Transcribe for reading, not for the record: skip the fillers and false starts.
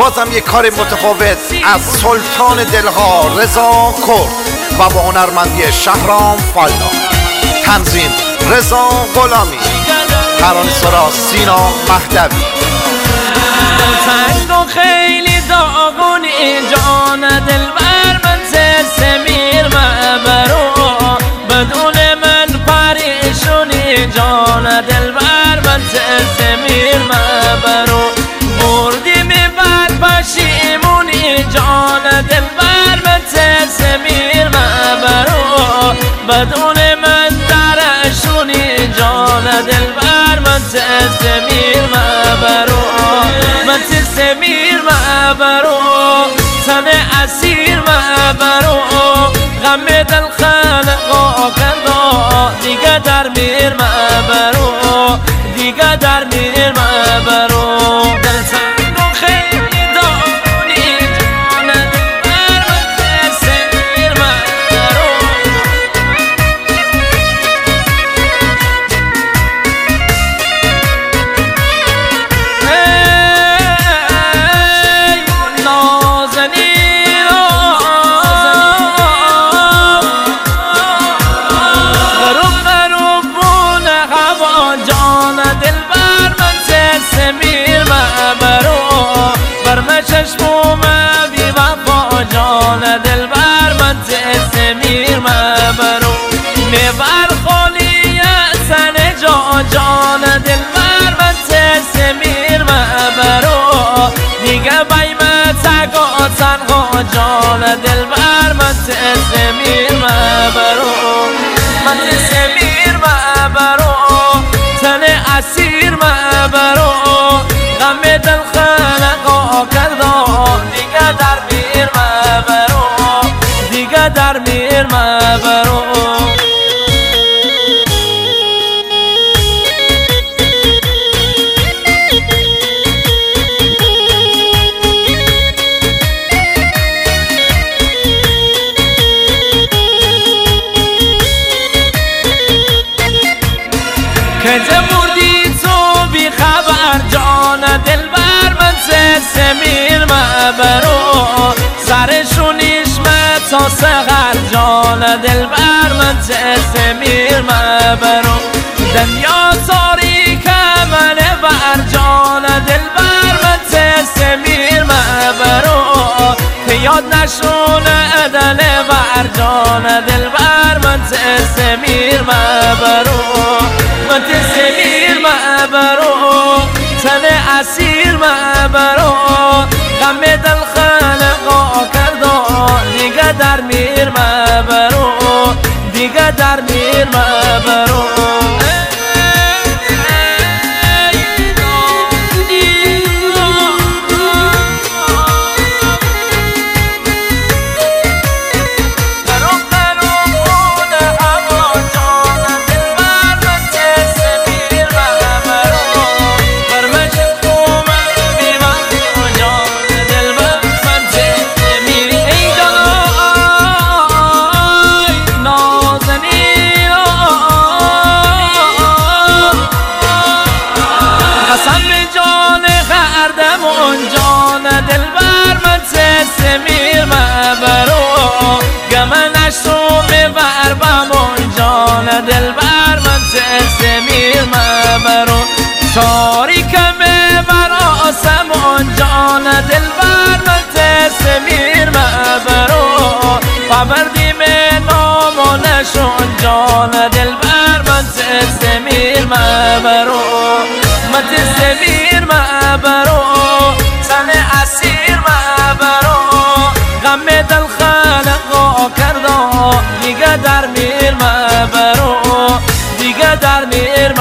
بازم یک کار متفاوت از سلطان دلها رضا کرد و با هنرمندی شهرام فلا. تنظیم رضا غلامی، ترانه سرا سینا مهدوی. تنگ و خیلی داغونی جان دلبر، من سمیر مبرو بدون من پریشونی جان دلبر، من سمیر مبرو بردی می بر پشیمونی جان دلبر، من سمیر مبرو بدون من درشونی جان دلبر، من سمیر مبرو من سمیر مبرو تن اسیر مبرو غم دل خلقا کردا دیگه در میر مبرو دیگه در میر مبرو دل تنگ و خیلی داغونی جان دلبر، من سمیر مبرو چشموم بی وفا جان دلبر، من سمیر مبرو میبر خالی سن جان دلبر، من سمیر مبرو دیگه بیم تگا تنها جان دلبر، من سمیر مبرو من سمیر مبرو تن اسیر مبرو غم دل خلقا کردا دیگه در میر مبرو دیگه در میر مبرو که بردی تو بی خبر جان دلبر، من سمیر مبرو سرشونیش تا سغر جان دلبر، من سمیر مبرو دنیا تاریک من بر جان دلبر، من سمیر مبرو که یاد نشونه دل بر جان دلبر، من سمیر مبرو من سمیر مبرو تن اسیر مبرو غم دل خلقا کردا دیگه در میر مبرو دیگه در میر مبرو سمیر مبرو گمنش تو میبر بمون جان دلبر، من سمیر مبرو تاریک میبر آسمون جان دلبر، من سمیر مبرو پبردی می نامونشون جان دلبر، من سمیر مبرو من سمیر مبرو تن اسیر مبرو غم دل خلقا کردا دیگه در میر مبرو دیگه در میر